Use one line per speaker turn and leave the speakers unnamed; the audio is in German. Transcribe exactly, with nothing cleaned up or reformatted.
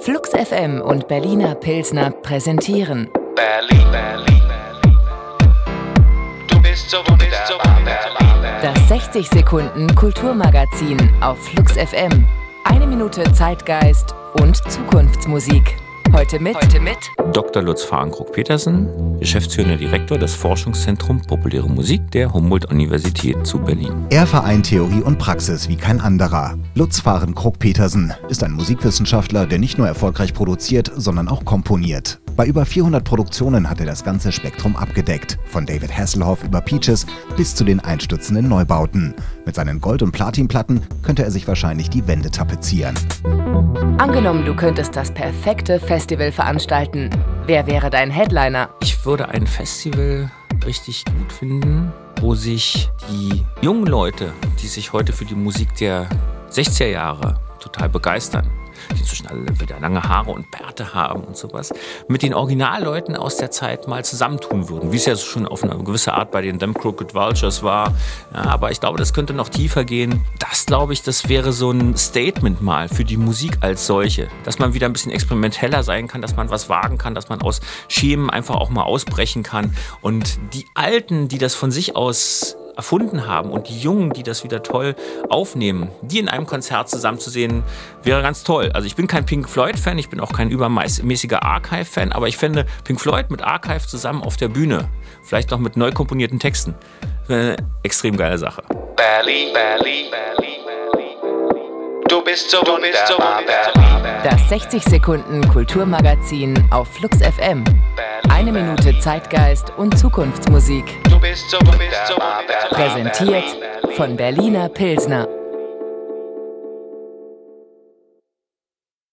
Flux F M und Berliner Pilsner präsentieren
Berlin, Berlin, Berlin. Du bist so wunderbar, Berlin.
Das sechzig Sekunden Kulturmagazin auf Flux F M. Eine Minute Zeitgeist und Zukunftsmusik. Heute mit, Heute mit
Doktor Lutz Fahrenkrupp-Petersen, geschäftsführender Direktor des Forschungszentrums Populäre Musik der Humboldt-Universität zu Berlin.
Er vereint Theorie und Praxis wie kein anderer. Lutz Fahrenkrupp-Petersen ist ein Musikwissenschaftler, der nicht nur erfolgreich produziert, sondern auch komponiert. Bei über vierhundert Produktionen hat er das ganze Spektrum abgedeckt, von David Hasselhoff über Peaches bis zu den einstürzenden Neubauten. Mit seinen Gold- und Platinplatten könnte er sich wahrscheinlich die Wände tapezieren.
Angenommen, du könntest das perfekte Festival veranstalten. Wer wäre dein Headliner?
Ich würde ein Festival richtig gut finden, wo sich die jungen Leute, die sich heute für die Musik der sechziger Jahre total begeistern, die inzwischen alle wieder lange Haare und Bärte haben und sowas, mit den Originalleuten aus der Zeit mal zusammentun würden, wie es ja schon auf eine gewisse Art bei den Them Crooked Vultures war. Ja, aber ich glaube, das könnte noch tiefer gehen. Das, glaube ich, das wäre so ein Statement mal für die Musik als solche, dass man wieder ein bisschen experimenteller sein kann, dass man was wagen kann, dass man aus Schemen einfach auch mal ausbrechen kann. Und die Alten, die das von sich aus erfunden haben und die Jungen, die das wieder toll aufnehmen, die in einem Konzert zusammen zu sehen, wäre ganz toll. Also ich bin kein Pink Floyd-Fan, ich bin auch kein übermäßiger Archive-Fan, aber ich fände Pink Floyd mit Archive zusammen auf der Bühne, vielleicht noch mit neu komponierten Texten, eine extrem geile Sache.
Berlin, Berlin, Berlin, Berlin. Du bist so wunderbar, Berlin.
Das sechzig Sekunden Kulturmagazin auf Flux F M. Eine Minute Zeitgeist und Zukunftsmusik.
Du bist so wunderbar, Berlin.
Präsentiert von Berliner Pilsner.